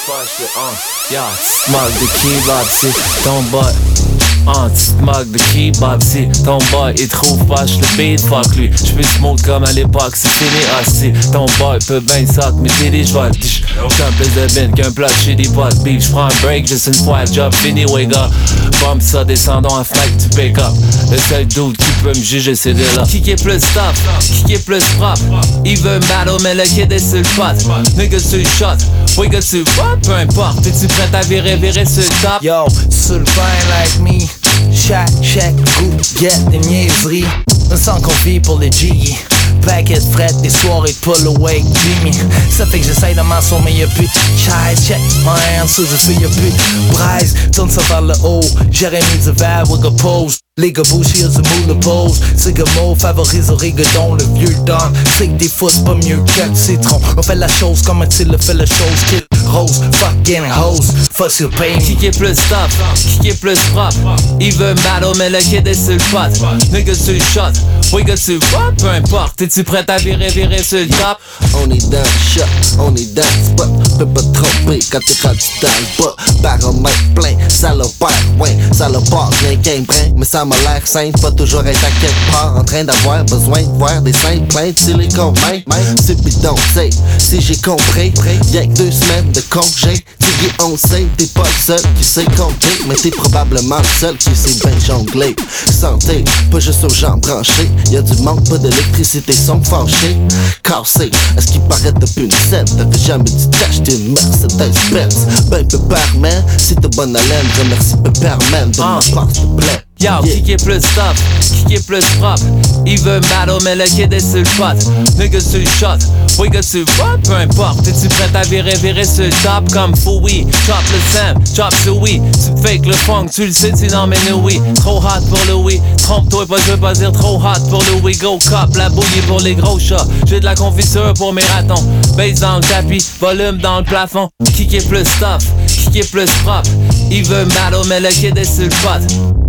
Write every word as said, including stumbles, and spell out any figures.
fâche, uh, yeah, smoke de kebab, c'est ton boy. Un petit mug de kebab, si ton boy il trouve pas le beat, fuck lui. J'puis smooth comme à l'époque, c'est fini assis. Ton boy peut ben sac, mais t'es des joies. J'suis un plus de bin qu'un plat chez des potes beef. J'prends un break, juste une fois, job fini, wake up. Bump ça, descendons à flag to pick up. Le seul dude qui peut me juger, c'est de là. Qui qui est plus top, qui qui est plus propre. Il veut battle, mais le kid est sur le pot. Nigga sur le shot, wigga sur le pot. Peu importe, t'es-tu prêt à virer, virer sur le top? Yo, sur le vin like me. Chaque, chaque goût, get des niaiseries. On sent qu'on vit pour les G. Paquet de fret, des soirées pull away Jimmy. Ça fait que j'essaye de m'asseoir mais y'a plus chai, check my hands sous le feu y'a plus braise. Tourne ça vers le haut, Jérémy du verre with a pose. Les gars bouchés y'a du moule de pose. C'est que mot favorise au rigodon, le vieux don. C'est que des fois c'est pas mieux que le citron. On fait la chose comme un il le fait la chose. Kill rose, fucking hose, fuck your pain. Qui qui est plus top, qui qui est plus propre. Il veut battle mais le kid est sur le pot. Nigga sur le shot, wigga sur le pot. Peu importe, t'es-tu prêt à virer, virer sur le top? On est dans le shot, on est dans le spot. Peux pas te tromper quand t'es rendu dans le bas. Baromètre plein, salopère, ouais, salopard, rien qu'un brin. Mais ça m'a l'air simple, pas toujours être à quelque part. En train d'avoir besoin de voir des simples plaintes. C'est les combien, c'est bidon, c'est si j'ai compris. Y'a que deux semaines de congé. Tiggy on sait, t'es pas le seul qui sait compter. Mais t'es probablement le seul qui sait bien jongler. Santé, pas juste aux gens branchés. Y'a du manque, pas d'électricité, sont fâchés. Cassé, est-ce qu'il paraît depuis une scène? T'avais jamais dit t'acheter une Mercedes-Benz. Ben Pepperman, si t'es bonne haleine, remercie Pepperman de ma part s'il te plaît. Yo, yeah. Qui qui est plus top, qui qui est plus propre. Il veut battle mais le kid est sur le pot. Nigga sur le shot, wigga sur le pot. Peu importe, t'es-tu prêt à virer, virer sur le top comme Fouille. Chop le Sam, chop le oui. Tu fake le funk, tu le sais, tu n'en mets le oui. Trop hot pour le oui, trompe-toi pas, je veux pas dire trop hot pour le oui. Go cop, la bouillie pour les gros chats. J'ai de la confiture pour mes ratons. Bass dans le tapis, volume dans le plafond. Qui qui est plus tough, qui qui est plus propre. Il veut battle mais le kid est sur le pot.